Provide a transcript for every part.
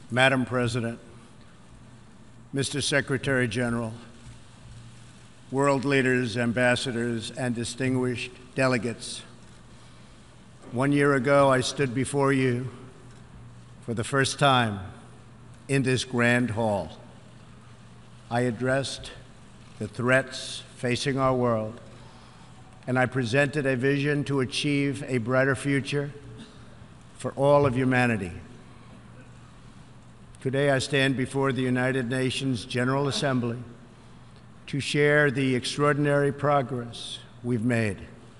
Madam President, Mr. Secretary General, world leaders, ambassadors, and distinguished delegates, 1 year ago, I stood before you for the first time in this grand hall. I addressed the threats facing our world, and I presented a vision to achieve a brighter future for all of humanity. Today, I stand before the United Nations General Assembly to share the extraordinary progress we've made.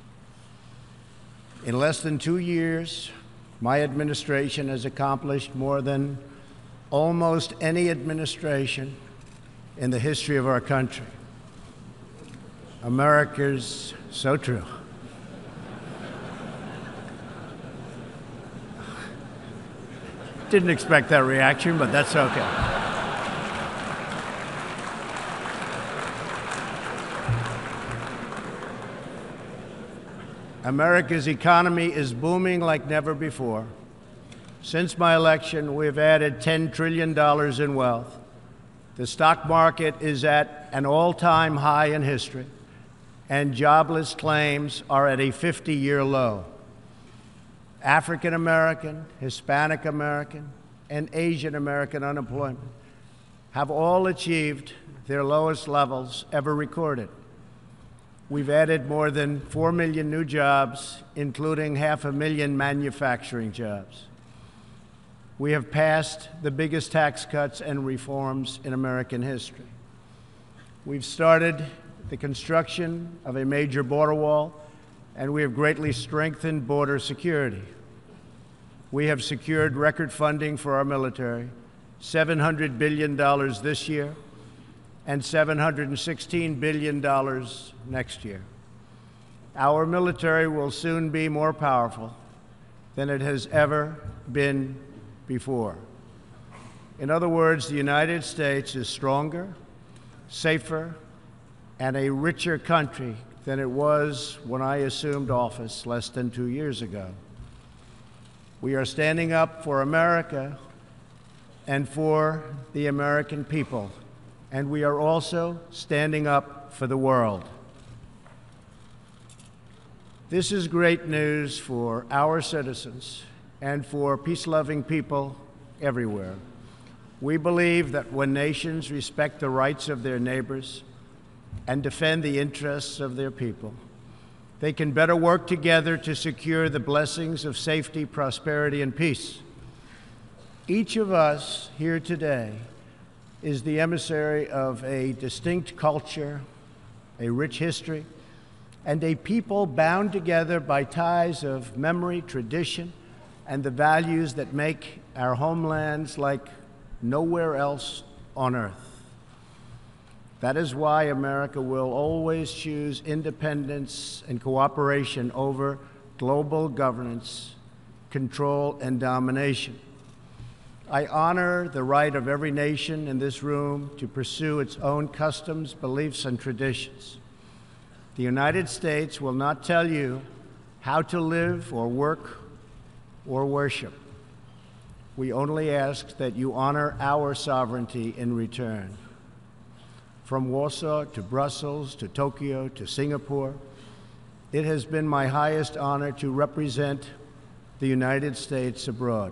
In less than 2 years, my administration has accomplished more than almost any administration in the history of our country. America's so true. Didn't expect that reaction, but that's okay. America's economy is booming like never before. Since my election, we've added $10 trillion in wealth. The stock market is at an all-time high in history, and jobless claims are at a 50-year low. African American, Hispanic American, and Asian American unemployment have all achieved their lowest levels ever recorded. We've added more than 4 million new jobs, including 500,000 manufacturing jobs. We have passed the biggest tax cuts and reforms in American history. We've started the construction of a major border wall, and we have greatly strengthened border security. We have secured record funding for our military, $700 billion this year, and $716 billion next year. Our military will soon be more powerful than it has ever been before. In other words, the United States is stronger, safer, and a richer country than it was when I assumed office less than 2 years ago. We are standing up for America and for the American people, and we are also standing up for the world. This is great news for our citizens and for peace-loving people everywhere. We believe that when nations respect the rights of their neighbors and defend the interests of their people, they can better work together to secure the blessings of safety, prosperity, and peace. Each of us here today is the emissary of a distinct culture, a rich history, and a people bound together by ties of memory, tradition, and the values that make our homelands like nowhere else on earth. That is why America will always choose independence and cooperation over global governance, control, and domination. I honor the right of every nation in this room to pursue its own customs, beliefs, and traditions. The United States will not tell you how to live or work or worship. We only ask that you honor our sovereignty in return. From Warsaw to Brussels to Tokyo to Singapore, it has been my highest honor to represent the United States abroad.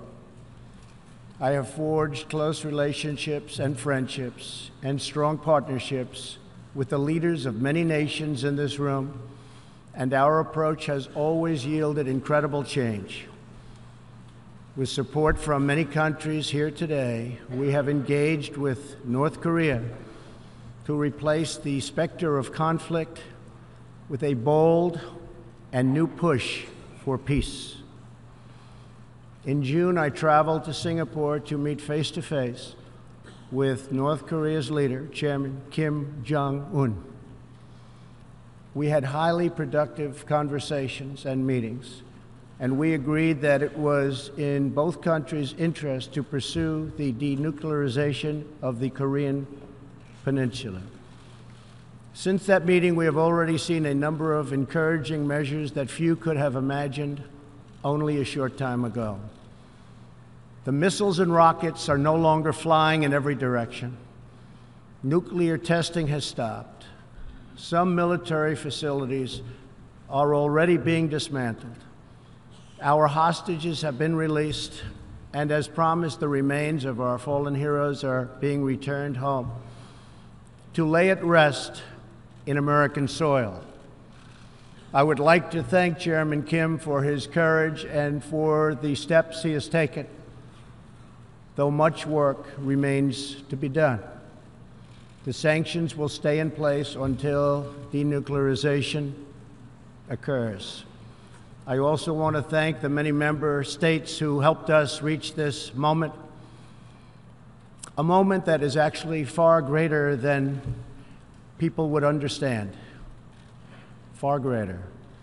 I have forged close relationships and friendships and strong partnerships with the leaders of many nations in this room, and our approach has always yielded incredible change. With support from many countries here today, we have engaged with North Korea to replace the specter of conflict with a bold and new push for peace. In June, I traveled to Singapore to meet face-to-face with North Korea's leader, Chairman Kim Jong-un. We had highly productive conversations and meetings, and we agreed that it was in both countries' interest to pursue the denuclearization of the Korean Peninsula. Since that meeting, we have already seen a number of encouraging measures that few could have imagined only a short time ago. The missiles and rockets are no longer flying in every direction. Nuclear testing has stopped. Some military facilities are already being dismantled. Our hostages have been released, and as promised, the remains of our fallen heroes are being returned home to lay at rest in American soil. I would like to thank Chairman Kim for his courage and for the steps he has taken, though much work remains to be done. The sanctions will stay in place until denuclearization occurs. I also want to thank the many member states who helped us reach this moment, a moment that is actually far greater than people would understand, far greater,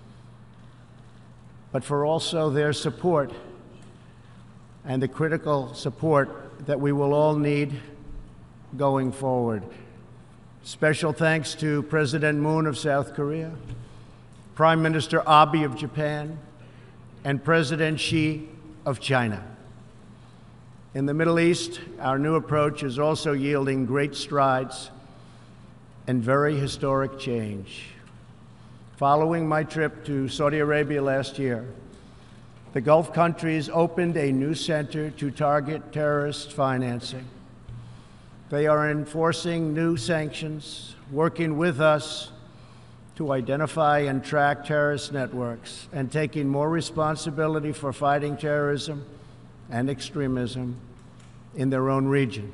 but for also their support and the critical support that we will all need going forward. Special thanks to President Moon of South Korea, Prime Minister Abe of Japan, and President Xi of China. In the Middle East, our new approach is also yielding great strides and very historic change. Following my trip to Saudi Arabia last year, the Gulf countries opened a new center to target terrorist financing. They are enforcing new sanctions, working with us to identify and track terrorist networks, and taking more responsibility for fighting terrorism and extremism in their own region.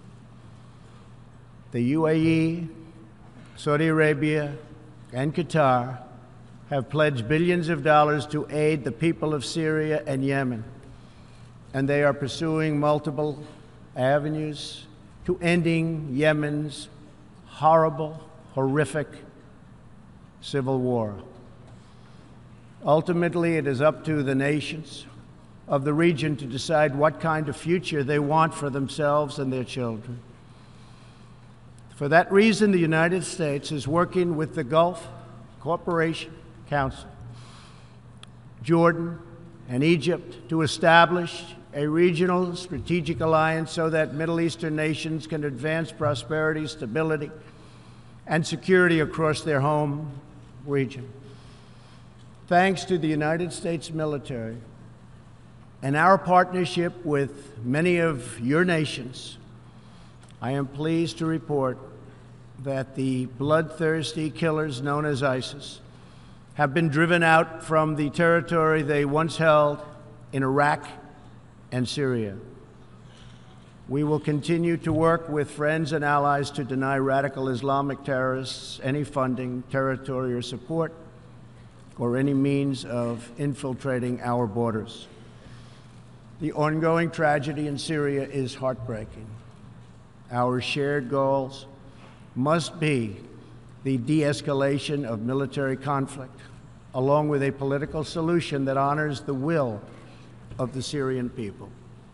The UAE, Saudi Arabia, and Qatar have pledged billions of dollars to aid the people of Syria and Yemen, and they are pursuing multiple avenues to ending Yemen's horrible, horrific civil war. Ultimately, it is up to the nations of the region to decide what kind of future they want for themselves and their children. For that reason, the United States is working with the Gulf Cooperation Council, Jordan, and Egypt to establish a regional strategic alliance so that Middle Eastern nations can advance prosperity, stability, and security across their home region. Thanks to the United States military and our partnership with many of your nations, I am pleased to report that the bloodthirsty killers known as ISIS have been driven out from the territory they once held in Iraq and Syria. We will continue to work with friends and allies to deny radical Islamic terrorists any funding, territory, or support, or any means of infiltrating our borders. The ongoing tragedy in Syria is heartbreaking. Our shared goals must be the de-escalation of military conflict, along with a political solution that honors the will of the Syrian people.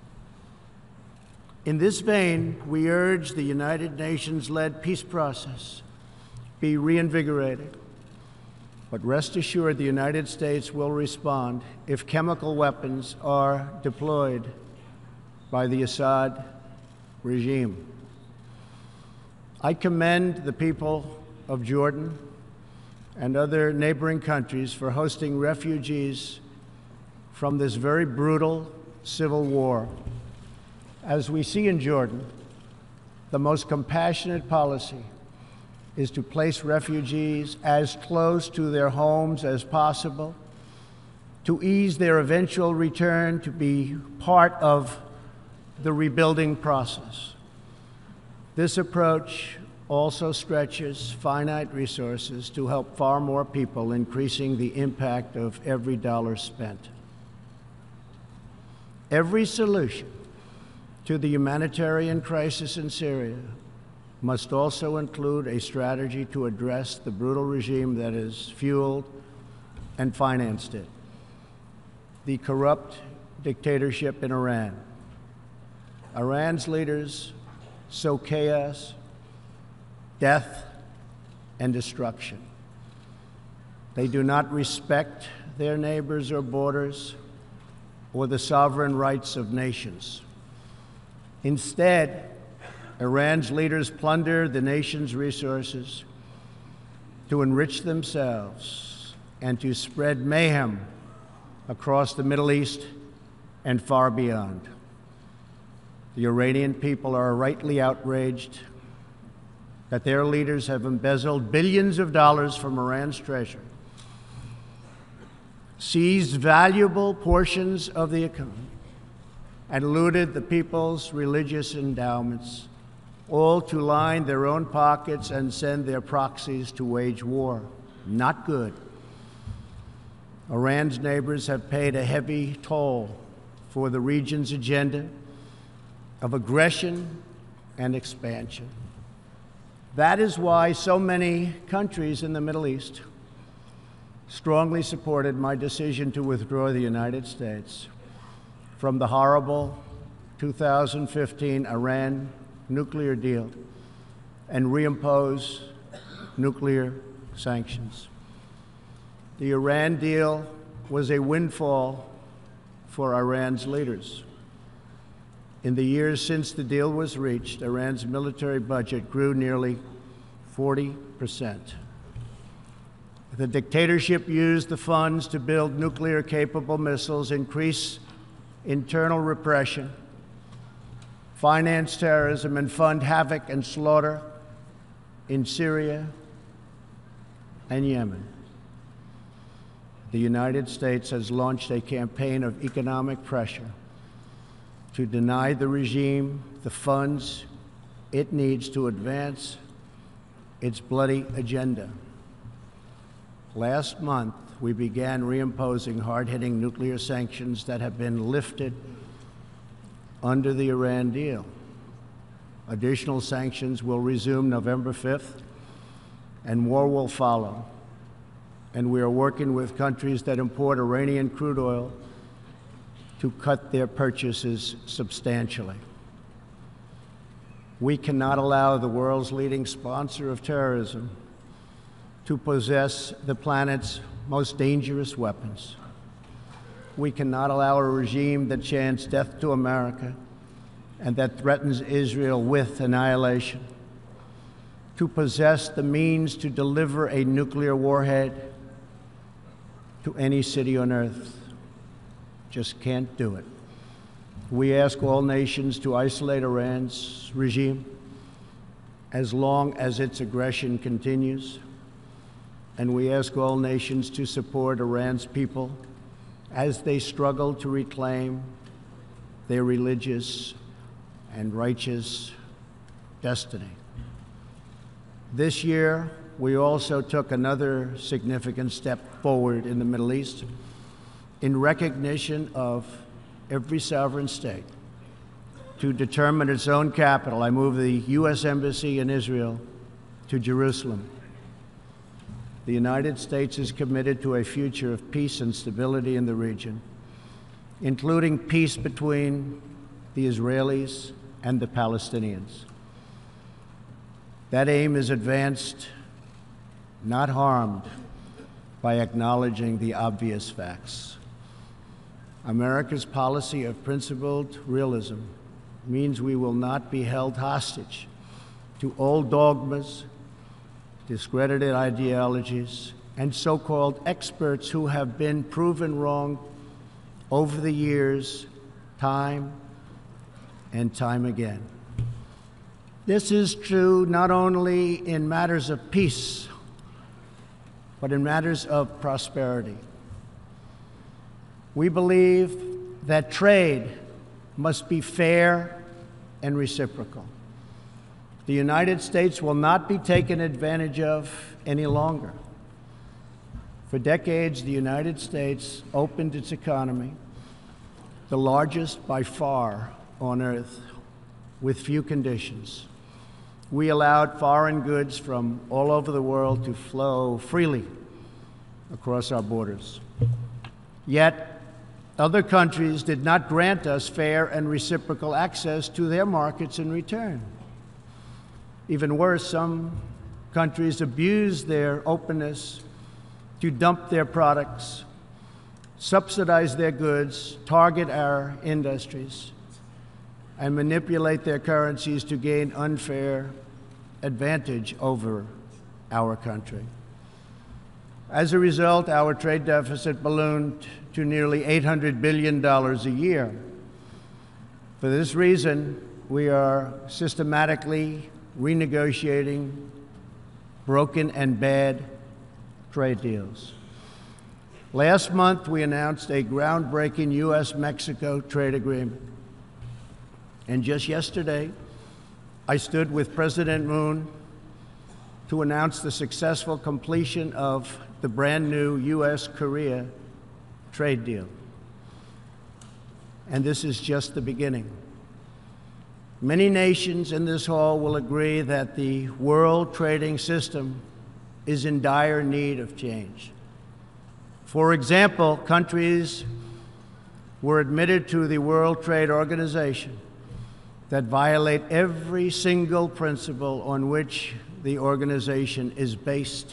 In this vein, we urge the United Nations-led peace process be reinvigorated. But rest assured, the United States will respond if chemical weapons are deployed by the Assad regime. I commend the people of Jordan and other neighboring countries for hosting refugees from this very brutal civil war. As we see in Jordan, the most compassionate policy is to place refugees as close to their homes as possible, to ease their eventual return to be part of the rebuilding process. This approach also stretches finite resources to help far more people, increasing the impact of every dollar spent. Every solution to the humanitarian crisis in Syria must also include a strategy to address the brutal regime that has fueled and financed it, the corrupt dictatorship in Iran. Iran's leaders sow chaos, death, and destruction. They do not respect their neighbors or borders or the sovereign rights of nations. Instead, Iran's leaders plunder the nation's resources to enrich themselves and to spread mayhem across the Middle East and far beyond. The Iranian people are rightly outraged that their leaders have embezzled billions of dollars from Iran's treasury, seized valuable portions of the economy, and looted the people's religious endowments, all to line their own pockets and send their proxies to wage war. Not good. Iran's neighbors have paid a heavy toll for the region's agenda of aggression and expansion. That is why so many countries in the Middle East strongly supported my decision to withdraw the United States from the horrible 2015 Iran nuclear deal and reimpose nuclear sanctions. The Iran deal was a windfall for Iran's leaders. In the years since the deal was reached, Iran's military budget grew nearly 40%. The dictatorship used the funds to build nuclear-capable missiles, increase internal repression, finance terrorism, and fund havoc and slaughter in Syria and Yemen. The United States has launched a campaign of economic pressure to deny the regime the funds it needs to advance its bloody agenda. Last month, we began reimposing hard-hitting nuclear sanctions that have been lifted under the Iran deal. Additional sanctions will resume November 5th, and more will follow. And we are working with countries that import Iranian crude oil to cut their purchases substantially. We cannot allow the world's leading sponsor of terrorism to possess the planet's most dangerous weapons. We cannot allow a regime that chants death to America and that threatens Israel with annihilation to possess the means to deliver a nuclear warhead to any city on earth. Just can't do it. We ask all nations to isolate Iran's regime as long as its aggression continues. And we ask all nations to support Iran's people as they struggle to reclaim their religious and righteous destiny. This year, we also took another significant step forward in the Middle East in recognition of every sovereign state to determine its own capital. I moved the U.S. Embassy in Israel to Jerusalem. The United States is committed to a future of peace and stability in the region, including peace between the Israelis and the Palestinians. That aim is advanced, not harmed, by acknowledging the obvious facts. America's policy of principled realism means we will not be held hostage to old dogmas, discredited ideologies, and so-called experts who have been proven wrong over the years, time and time again. This is true not only in matters of peace, but in matters of prosperity. We believe that trade must be fair and reciprocal. The United States will not be taken advantage of any longer. For decades, the United States opened its economy, the largest by far on earth, with few conditions. We allowed foreign goods from all over the world to flow freely across our borders. Yet, other countries did not grant us fair and reciprocal access to their markets in return. Even worse, some countries abused their openness to dump their products, subsidize their goods, target our industries, and manipulate their currencies to gain unfair advantage over our country. As a result, our trade deficit ballooned to nearly $800 billion a year. For this reason, we are systematically renegotiating broken and bad trade deals. Last month, we announced a groundbreaking U.S.-Mexico trade agreement. And just yesterday, I stood with President Moon to announce the successful completion of the brand new U.S.-Korea trade deal. And this is just the beginning. Many nations in this hall will agree that the world trading system is in dire need of change. For example, countries were admitted to the World Trade Organization that violate every single principle on which the organization is based.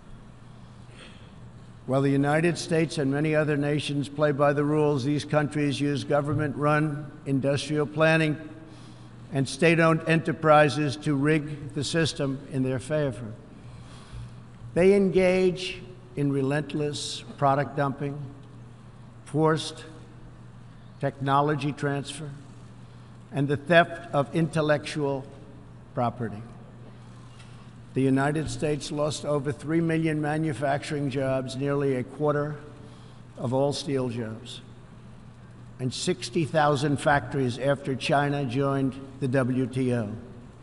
While the United States and many other nations play by the rules, these countries use government-run industrial planning and state-owned enterprises to rig the system in their favor. They engage in relentless product dumping, forced technology transfer, and the theft of intellectual property. The United States lost over 3 million manufacturing jobs, nearly a quarter of all steel jobs, and 60,000 factories after China joined the WTO.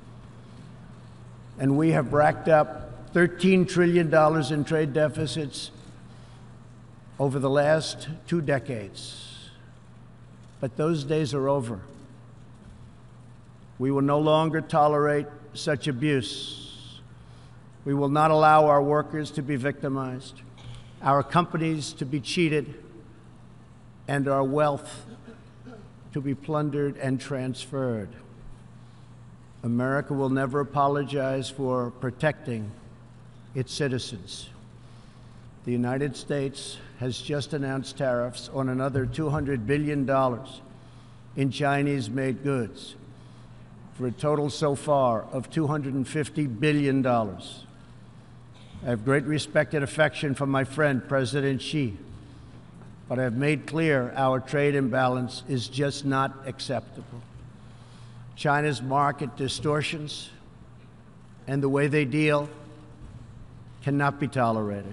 And we have racked up $13 trillion in trade deficits over the last 2 decades. But those days are over. We will no longer tolerate such abuse. We will not allow our workers to be victimized, our companies to be cheated, and our wealth to be plundered and transferred. America will never apologize for protecting its citizens. The United States has just announced tariffs on another $200 billion in Chinese-made goods, for a total so far of $250 billion. I have great respect and affection for my friend, President Xi, but I have made clear our trade imbalance is just not acceptable. China's market distortions and the way they deal cannot be tolerated.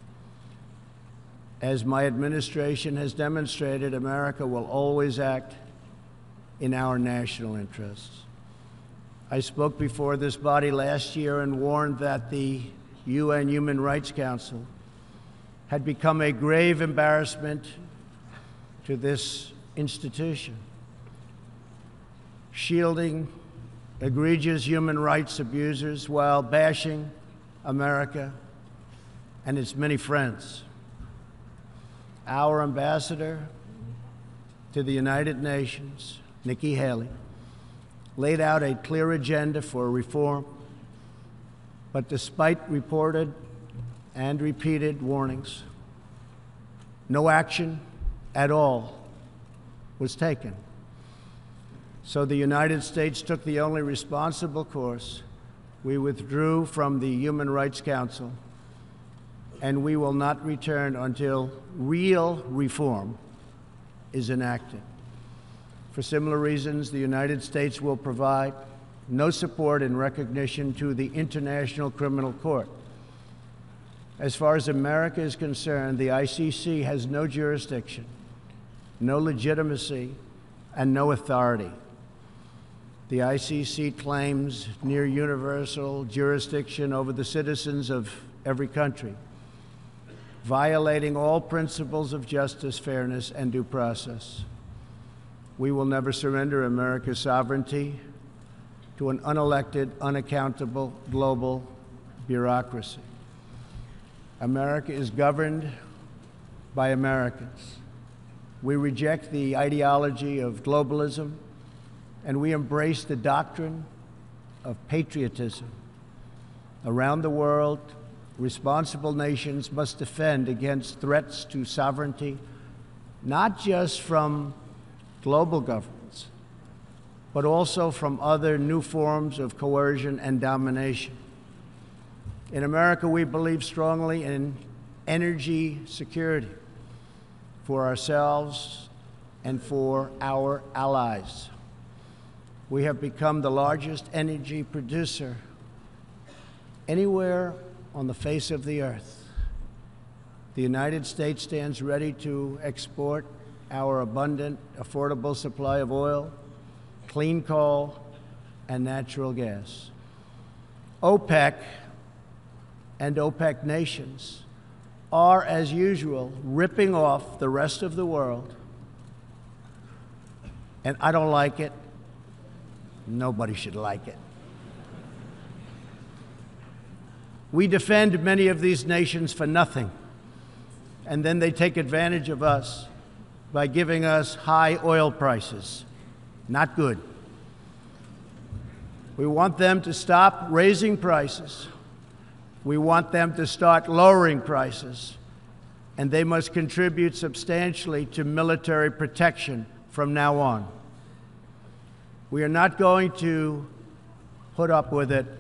As my administration has demonstrated, America will always act in our national interests. I spoke before this body last year and warned that the UN Human Rights Council had become a grave embarrassment to this institution, shielding egregious human rights abusers while bashing America and its many friends. Our ambassador to the United Nations, Nikki Haley, laid out a clear agenda for reform, but despite reported and repeated warnings, no action at all was taken. So the United States took the only responsible course. We withdrew from the Human Rights Council, and we will not return until real reform is enacted. For similar reasons, the United States will provide no support in recognition to the International Criminal Court. As far as America is concerned, the ICC has no jurisdiction, no legitimacy, and no authority. The ICC claims near universal jurisdiction over the citizens of every country, violating all principles of justice, fairness, and due process. We will never surrender America's sovereignty to an unelected, unaccountable global bureaucracy. America is governed by Americans. We reject the ideology of globalism, and we embrace the doctrine of patriotism. Around the world, responsible nations must defend against threats to sovereignty, not just from global governments, but also from other new forms of coercion and domination. In America, we believe strongly in energy security for ourselves and for our allies. We have become the largest energy producer anywhere on the face of the earth. The United States stands ready to export our abundant, affordable supply of oil, clean coal, and natural gas. OPEC and OPEC nations are, as usual, ripping off the rest of the world. And I don't like it. Nobody should like it. We defend many of these nations for nothing, and then they take advantage of us by giving us high oil prices. Not good. We want them to stop raising prices. We want them to start lowering prices, and they must contribute substantially to military protection from now on. We are not going to put up with it,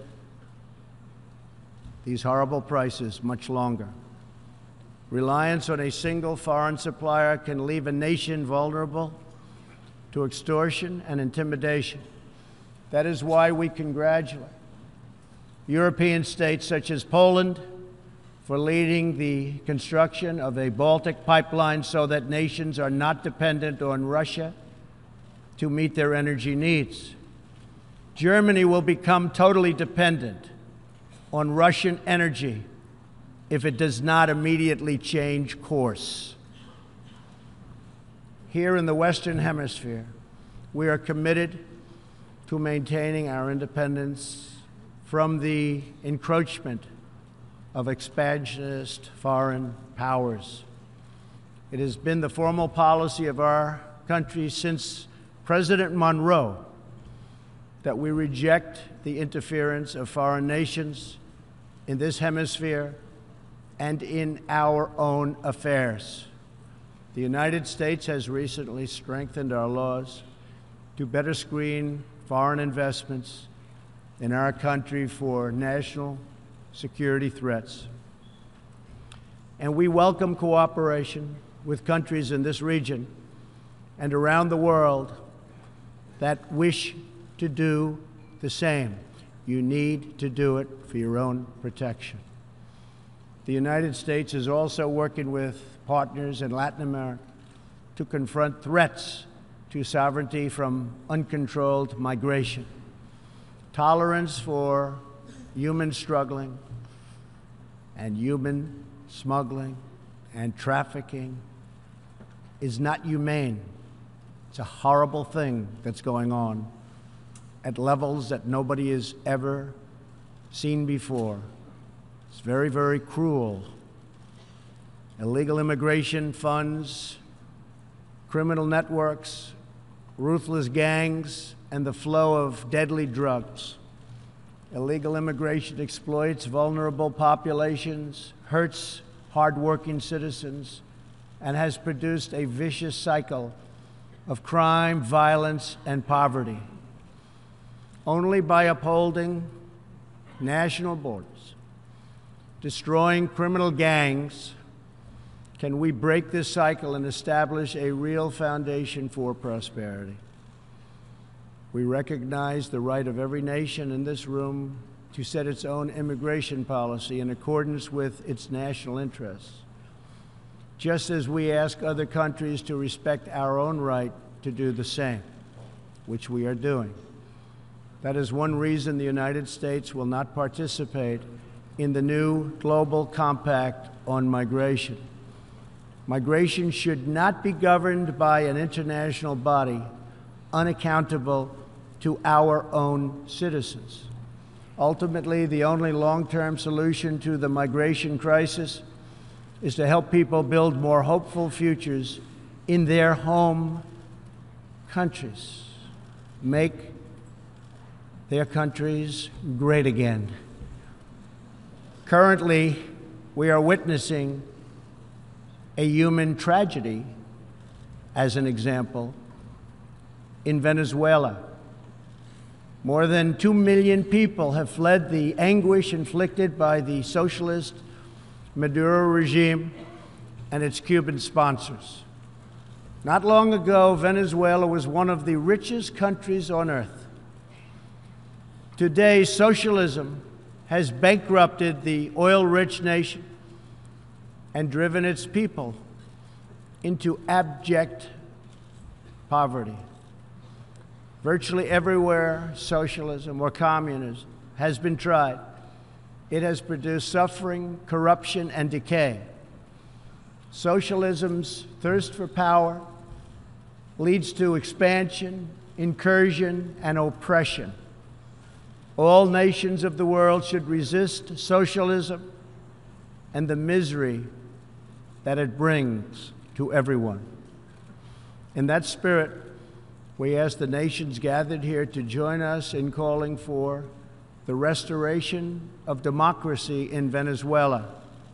these horrible prices, much longer. Reliance on a single foreign supplier can leave a nation vulnerable to extortion and intimidation. That is why we congratulate European states such as Poland for leading the construction of a Baltic pipeline so that nations are not dependent on Russia to meet their energy needs. Germany will become totally dependent on Russian energy if it does not immediately change course. Here in the Western Hemisphere, we are committed to maintaining our independence from the encroachment of expansionist foreign powers. It has been the formal policy of our country since President Monroe that we reject the interference of foreign nations in this hemisphere and in our own affairs. The United States has recently strengthened our laws to better screen foreign investments in our country for national security threats. And we welcome cooperation with countries in this region and around the world that wish to do the same. You need to do it for your own protection. The United States is also working with partners in Latin America to confront threats to sovereignty from uncontrolled migration. Tolerance for human struggling and human smuggling and trafficking is not humane. It's a horrible thing that's going on at levels that nobody has ever seen before. It's very, very cruel. Illegal immigration funds, criminal networks, ruthless gangs, and the flow of deadly drugs. Illegal immigration exploits vulnerable populations, hurts hardworking citizens, and has produced a vicious cycle of crime, violence, and poverty. Only by upholding national borders, destroying criminal gangs, can we break this cycle and establish a real foundation for prosperity. We recognize the right of every nation in this room to set its own immigration policy in accordance with its national interests, just as we ask other countries to respect our own right to do the same, which we are doing. That is one reason the United States will not participate in the new Global Compact on Migration. Migration should not be governed by an international body unaccountable to our own citizens. Ultimately, the only long-term solution to the migration crisis is to help people build more hopeful futures in their home countries, make their countries great again. Currently, we are witnessing a human tragedy, as an example, in Venezuela, More than 2 million people have fled the anguish inflicted by the socialist Maduro regime and its Cuban sponsors. Not long ago, Venezuela was one of the richest countries on earth. Today, socialism has bankrupted the oil-rich nation and driven its people into abject poverty. Virtually everywhere socialism or communism has been tried, it has produced suffering, corruption, and decay. Socialism's thirst for power leads to expansion, incursion, and oppression. All nations of the world should resist socialism and the misery that it brings to everyone. In that spirit, we ask the nations gathered here to join us in calling for the restoration of democracy in Venezuela.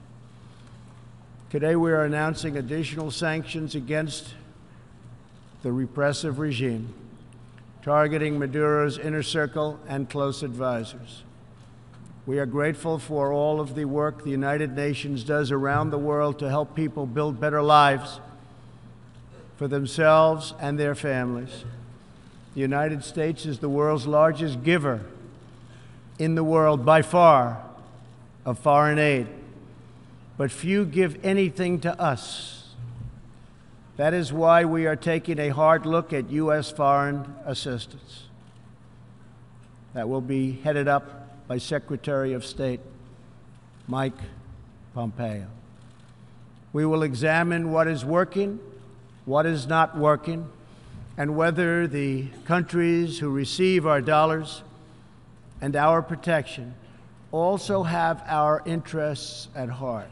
Today, we are announcing additional sanctions against the repressive regime, targeting Maduro's inner circle and close advisors. We are grateful for all of the work the United Nations does around the world to help people build better lives for themselves and their families. The United States is the world's largest giver in the world, by far, of foreign aid. But few give anything to us. That is why we are taking a hard look at U.S. foreign assistance. That will be headed up by Secretary of State Mike Pompeo. We will examine what is working, what is not working, and whether the countries who receive our dollars and our protection also have our interests at heart.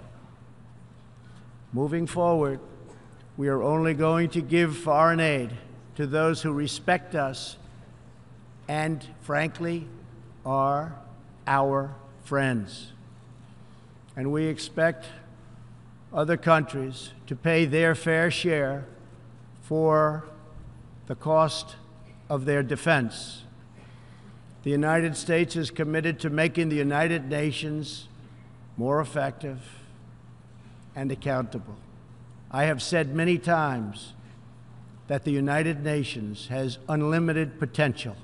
Moving forward, we are only going to give foreign aid to those who respect us and, frankly, are our friends. And we expect other countries to pay their fair share for the cost of their defense. The United States is committed to making the United Nations more effective and accountable. I have said many times that the United Nations has unlimited potential.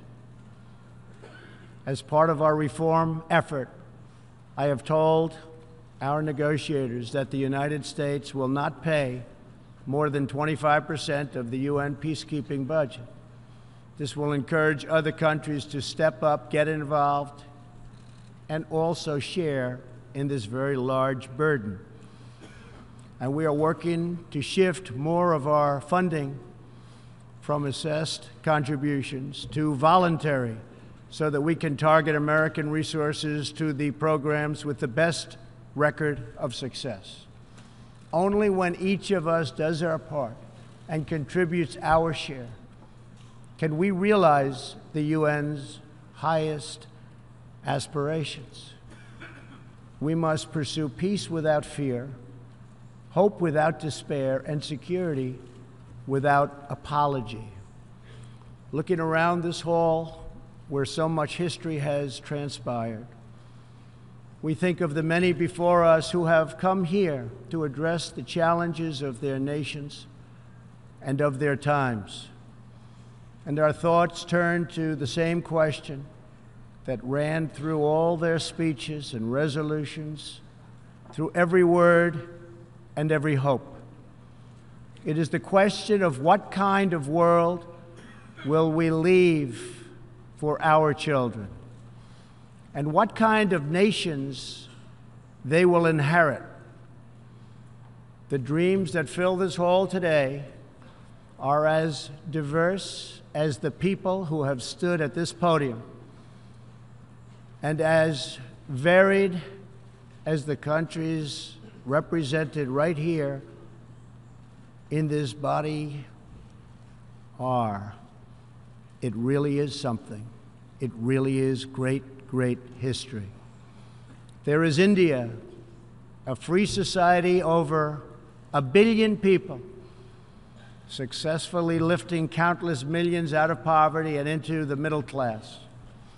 As part of our reform effort, I have told our negotiators that the United States will not pay more than 25% of the UN peacekeeping budget. This will encourage other countries to step up, get involved, and also share in this very large burden. And we are working to shift more of our funding from assessed contributions to voluntary, so that we can target American resources to the programs with the best record of success. Only when each of us does our part and contributes our share can we realize the UN's highest aspirations. We must pursue peace without fear, hope without despair, and security without apology. Looking around this hall, where so much history has transpired, we think of the many before us who have come here to address the challenges of their nations and of their times. And our thoughts turn to the same question that ran through all their speeches and resolutions, through every word and every hope. It is the question of what kind of world will we leave for our children, and what kind of nations they will inherit. The dreams that fill this hall today are as diverse as the people who have stood at this podium, and as varied as the countries represented right here in this body are. It really is something. It really is great, great history. There is India, a free society, over 1 billion people, successfully lifting countless millions out of poverty and into the middle class.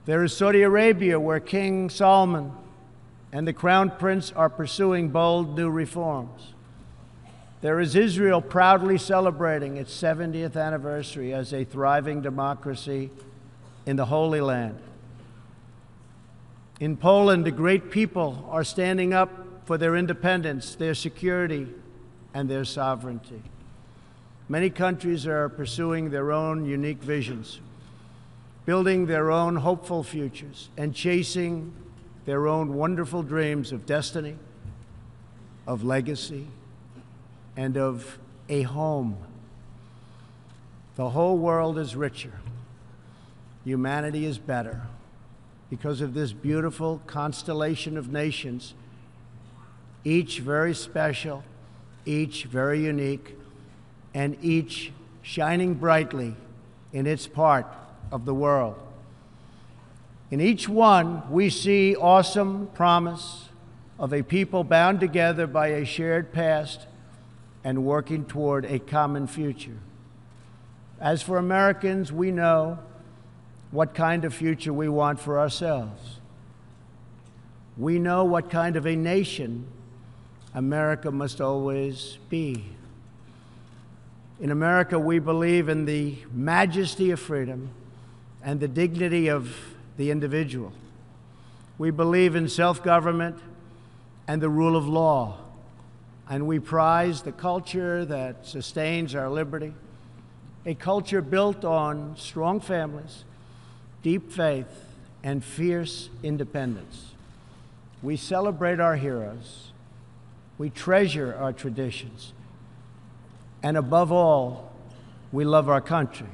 There is Saudi Arabia, where King Salman and the Crown Prince are pursuing bold new reforms. There is Israel, proudly celebrating its 70th anniversary as a thriving democracy in the Holy Land. In Poland, the great people are standing up for their independence, their security, and their sovereignty. Many countries are pursuing their own unique visions, building their own hopeful futures, and chasing their own wonderful dreams of destiny, of legacy, and of a home. The whole world is richer. Humanity is better because of this beautiful constellation of nations, each very special, each very unique, and each shining brightly in its part of the world. In each one, we see awesome promise of a people bound together by a shared past and working toward a common future. As for Americans, we know what kind of future we want for ourselves. We know what kind of a nation America must always be. In America, we believe in the majesty of freedom and the dignity of the individual. We believe in self-government and the rule of law, and we prize the culture that sustains our liberty, a culture built on strong families, deep faith, and fierce independence. We celebrate our heroes. We treasure our traditions. And above all, we love our country.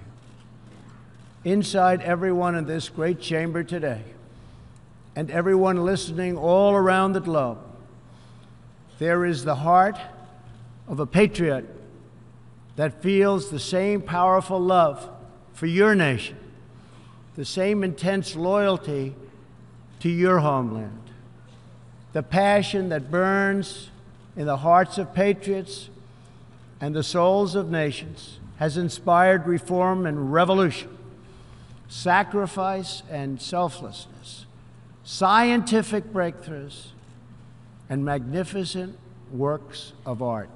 Inside everyone in this great chamber today, and everyone listening all around the globe, there is the heart of a patriot that feels the same powerful love for your nation, the same intense loyalty to your homeland. The passion that burns in the hearts of patriots and the souls of nations has inspired reform and revolution, sacrifice and selflessness, scientific breakthroughs, and magnificent works of art.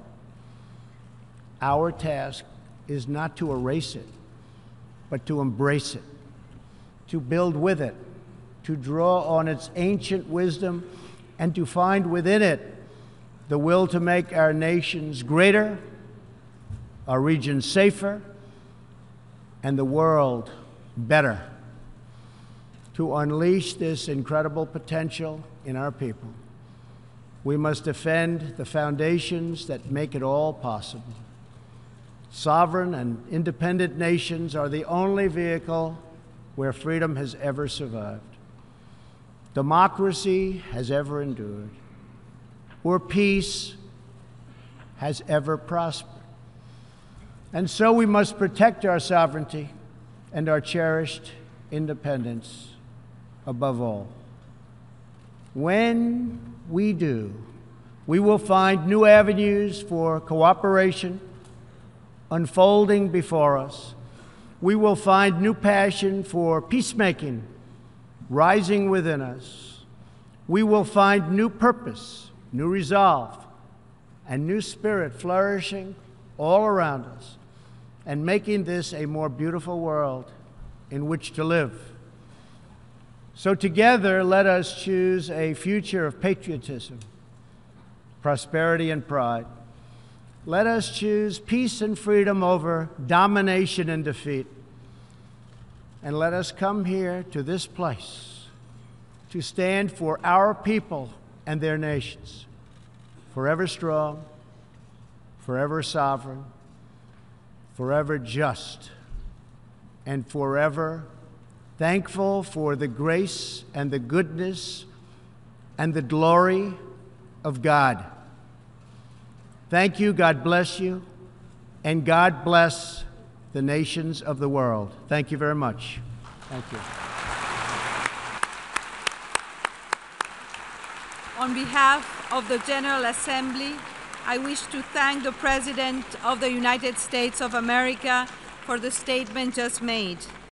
Our task is not to erase it, but to embrace it, to build with it, to draw on its ancient wisdom, and to find within it the will to make our nations greater, our region safer, and the world better. To unleash this incredible potential in our people, we must defend the foundations that make it all possible. Sovereign and independent nations are the only vehicle where freedom has ever survived, democracy has ever endured, or peace has ever prospered. And so we must protect our sovereignty and our cherished independence above all. When we do, we will find new avenues for cooperation unfolding before us. We will find new passion for peacemaking rising within us. We will find new purpose, new resolve, and new spirit flourishing all around us, and making this a more beautiful world in which to live. So together, let us choose a future of patriotism, prosperity, and pride. Let us choose peace and freedom over domination and defeat. And let us come here to this place to stand for our people and their nations, forever strong, forever sovereign, forever just, and forever thankful for the grace and the goodness and the glory of God. Thank you, God bless you, and God bless the nations of the world. Thank you very much. Thank you. On behalf of the General Assembly, I wish to thank the President of the United States of America for the statement just made.